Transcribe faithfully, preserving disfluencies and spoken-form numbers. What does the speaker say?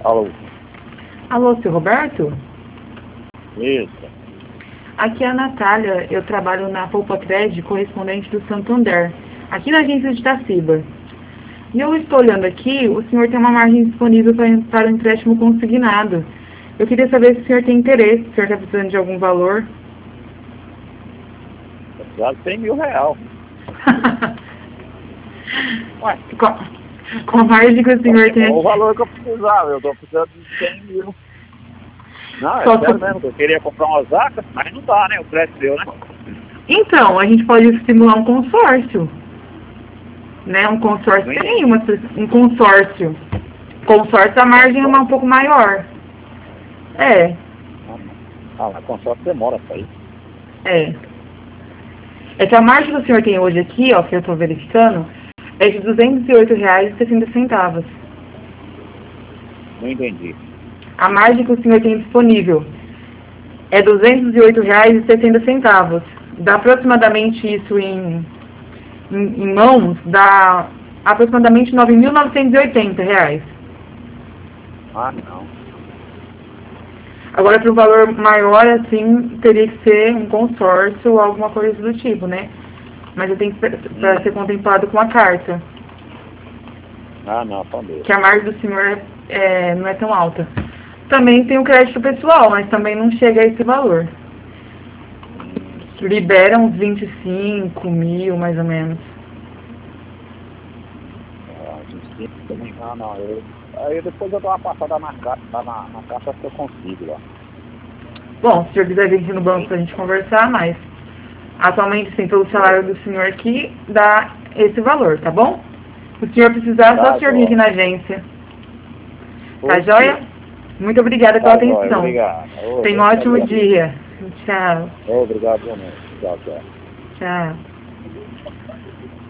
Alô? Alô, seu Roberto? Isso. Aqui é a Natália, eu trabalho na Poupa Crédito, correspondente do Santander, aqui na agência de Itaciba. E eu estou olhando aqui, o senhor tem uma margem disponível para, para o empréstimo consignado. Eu queria saber se o senhor tem interesse, se o senhor está precisando de algum valor. Eu precisava de cem mil real. Ué, com, com a margem que o senhor tem o aqui. valor que eu precisava, eu estou precisando de cem mil. Não, é Só sério que- mesmo, que eu queria comprar uma zaca, mas não dá, né? O preço deu, né? Então, a gente pode estimular um consórcio. Né? Um consórcio Não tem entendi. uma, um consórcio. Consórcio a margem é uma, um pouco maior. É, Ah, mas consórcio demora pra ir. é. É que a margem que o senhor tem hoje aqui, ó, que eu estou verificando, é de duzentos e oito reais e sessenta centavos. Não entendi. A margem que o senhor tem disponível é duzentos e oito reais e sessenta centavos. Dá aproximadamente isso em, em, em mãos, dá aproximadamente nove mil novecentos e oitenta reais. Ah, não. Agora, para um valor maior, assim, teria que ser um consórcio ou alguma coisa do tipo, né? Mas eu tenho que para ser contemplado com a carta, Ah, não, tá mesmo. que a margem do senhor é, não é tão alta. Também tem o crédito pessoal, mas também não chega a esse valor. Libera uns vinte e cinco mil, mais ou menos. Ah, vinte e cinco também. Ah, não. Eu... Aí depois eu dou uma passada na caixa, lá na, na caixa que eu consigo lá. Bom, se o senhor quiser vir aqui no banco para a gente conversar, mas atualmente, sim, pelo salário do senhor aqui, dá esse valor, tá bom? Se o senhor precisar, é só Tá, o senhor vir aqui joia. na agência. Tá Ok. joia? Muito obrigada pela Tá, joia. atenção. Obrigado. Ô, Tenha um eu que ótimo agradeço. dia. Tchau. Obrigado, realmente. Tchau, tchau. Tchau.